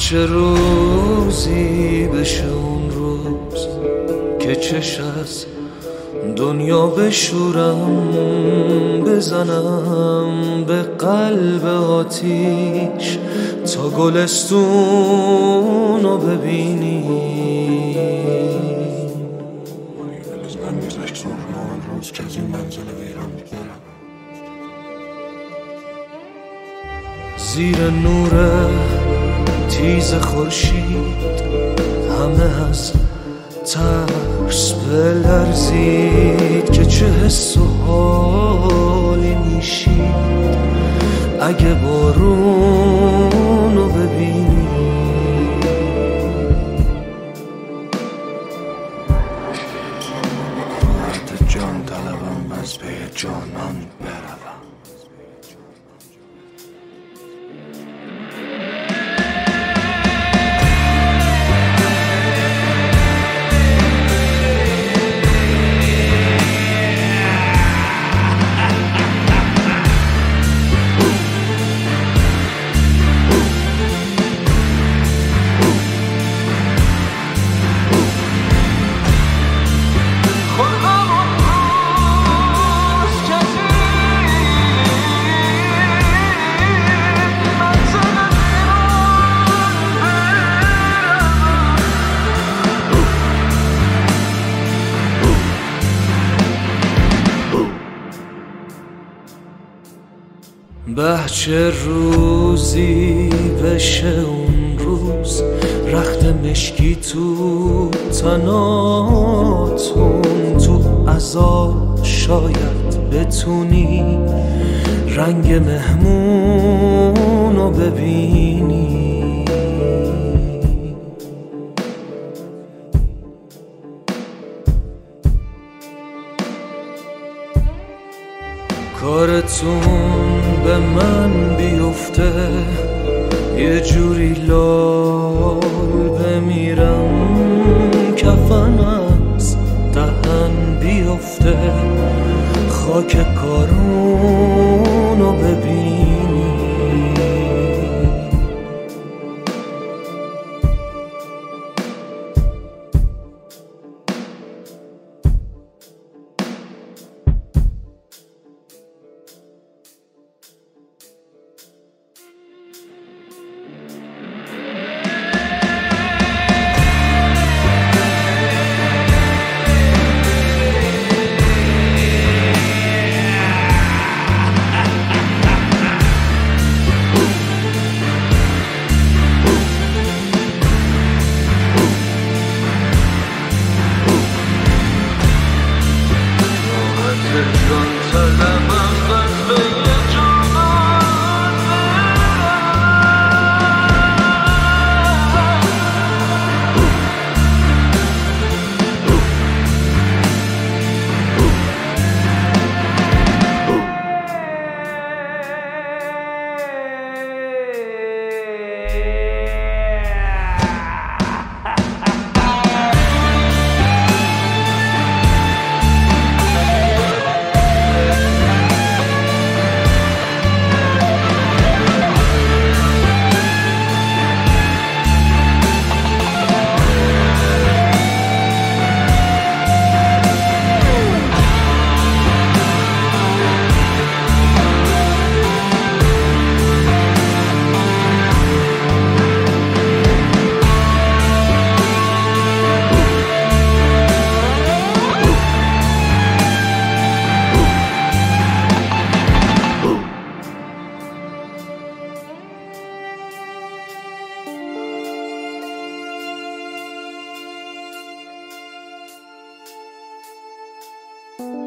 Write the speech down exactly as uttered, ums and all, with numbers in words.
چه روزی بشه اون روز که چش از دنیا بشورم، بزنم به قلب آتیش تا گلستون رو ببینی. زیر نور تیز خورشید همه از ترس بلرزید که چه حس و حالی میشید اگه بارون رو ببینی. مرد جان طلبم از پی جانان بروم. به چه روزی بشه اون روز رخت مشکی تو تناتون، تو عزا شاید بتونی رنگ مهمون رو ببینی. کارتون به من بیفته یه جوری لال بمیرم، کفن از دهن بیفته خاک کارون رو ببینی. you